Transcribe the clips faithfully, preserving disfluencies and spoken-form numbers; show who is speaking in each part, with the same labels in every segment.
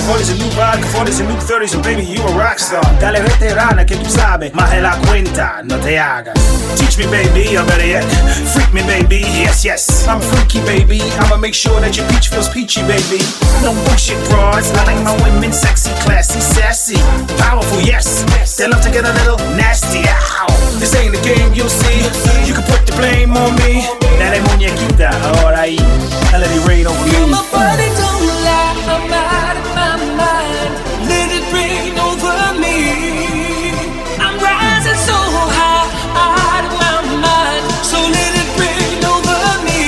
Speaker 1: forties and new vodka, forties and new thirties, and baby, you a rockstar. Dale veterana que tú sabes, más de la cuenta, no te hagas. Teach me, baby, I'm better yet. Freak me, baby, yes, yes. I'm freaky, baby. I'ma make sure that your peach feels peachy, baby. No bullshit broads. I like my women sexy, classy, sassy, powerful, yes. They love to get a little nasty. Ow. This ain't a game, you'll see. You can put the blame on me. Dale muñequita, ahora ahí. I let it rain over me.
Speaker 2: My body don't lie, I'm out of my mind. Let it rain over me. I'm rising so high, out of my mind. So let it rain over me.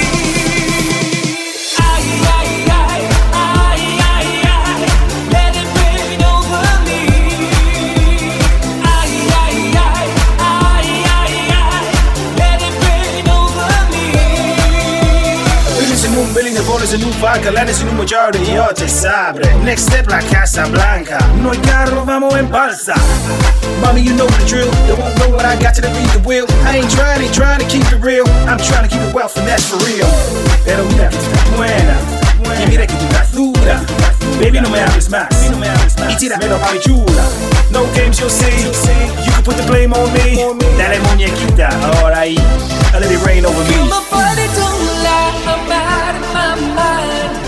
Speaker 2: Ay, ay, ay, ay, ay, ay. Let it rain over me. Ay, ay, ay, ay, ay, ay. Let it rain over me.
Speaker 1: Billions and moon, billions of orders and new vodka. Lanes in un majority, yo te sabe. Next step, la Casa Blanca. No hay carro, vamos en balsa. Mommy, you know the drill. They won't know what I got till they read the will. I ain't trying, ain't trying to keep it real. I'm trying to keep it wealth, and that's for real. Pero mira que tú estás buena. Y mira que tú estás dura. Baby, no me hables más. Y tíramelo, mami chula. No games, you'll see. You can put the blame on me. Dale muñequita, ahora ahí. I let it rain over me.
Speaker 2: My body don't lie, I'm out of my mind.